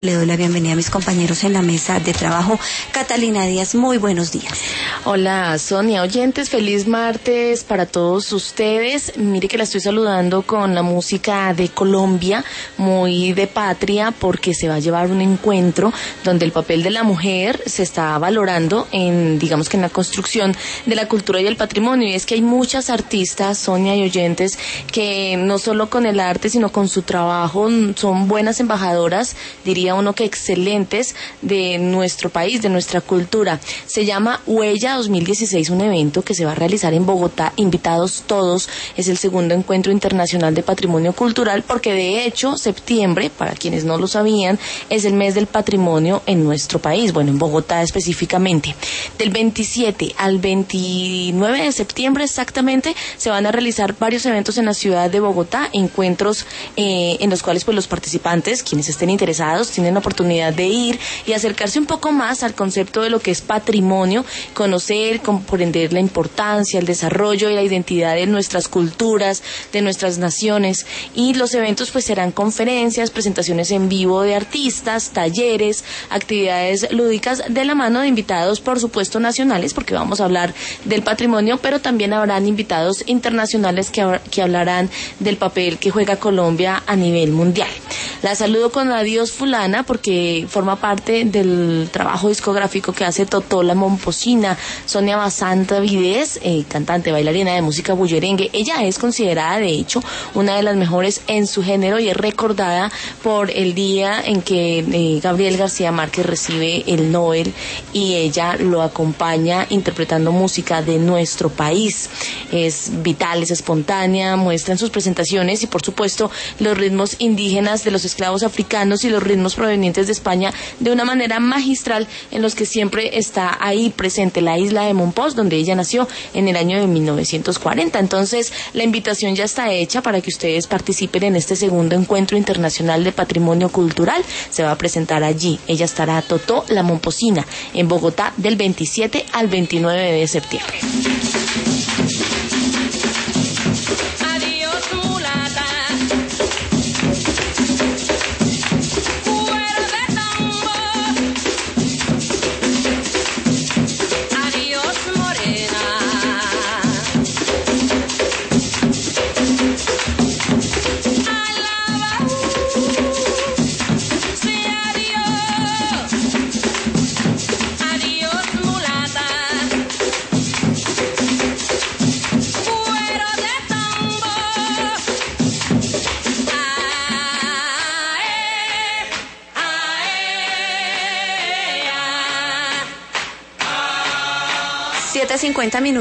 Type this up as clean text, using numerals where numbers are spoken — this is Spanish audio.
Le doy la bienvenida a mis compañeros en la mesa de trabajo. Catalina Díaz, muy buenos días. Hola Sonia, oyentes, feliz martes para todos ustedes. Mire que la estoy saludando con la música de Colombia, muy de patria, porque se va a llevar un encuentro donde el papel de la mujer se está valorando en, digamos que en la construcción de la cultura y el patrimonio. Y es que hay muchas artistas, Sonia y oyentes, que no solo con el arte, sino con su trabajo son buenas embajadoras, diría uno que excelentes, de nuestro país, de nuestra cultura. Se llama Huella 2016, un evento que se va a realizar en Bogotá, invitados todos. Es el segundo encuentro internacional de patrimonio cultural, porque de hecho septiembre, para quienes no lo sabían, es el mes del patrimonio en nuestro país, bueno, en Bogotá específicamente. Del 27 al 29 de septiembre exactamente se van a realizar varios eventos en la ciudad de Bogotá, encuentros en los cuales pues los participantes, quienes estén interesados, tienen la oportunidad de ir y acercarse un poco más al concepto de lo que es patrimonio, conocer, comprender la importancia, el desarrollo y la identidad de nuestras culturas, de nuestras naciones. Y los eventos pues serán conferencias, presentaciones en vivo de artistas, talleres, actividades lúdicas de la mano de invitados, por supuesto nacionales, porque vamos a hablar del patrimonio, pero también habrán invitados internacionales que hablarán del papel que juega Colombia a nivel mundial. La saludo con Adiós Fulana, porque forma parte del trabajo discográfico que hace Totó la Momposina. Sonia Basanta Vides, cantante, bailarina de música bullerengue. Ella es considerada, de hecho, una de las mejores en su género y es recordada por el día en que Gabriel García Márquez recibe el Nobel y ella lo acompaña interpretando música de nuestro país. Es vital, es espontánea, muestra en sus presentaciones y por supuesto los ritmos indígenas de los esclavos africanos y los ritmos provenientes de España de una manera magistral, en los que siempre está ahí presente la isla de Mompox, donde ella nació en el año de 1940. Entonces la invitación ya está hecha para que ustedes participen en este segundo encuentro internacional de patrimonio cultural. Se va a presentar allí. Ella estará Totó la Momposina en Bogotá del 27 al 29 de septiembre. Siete 50 minutos.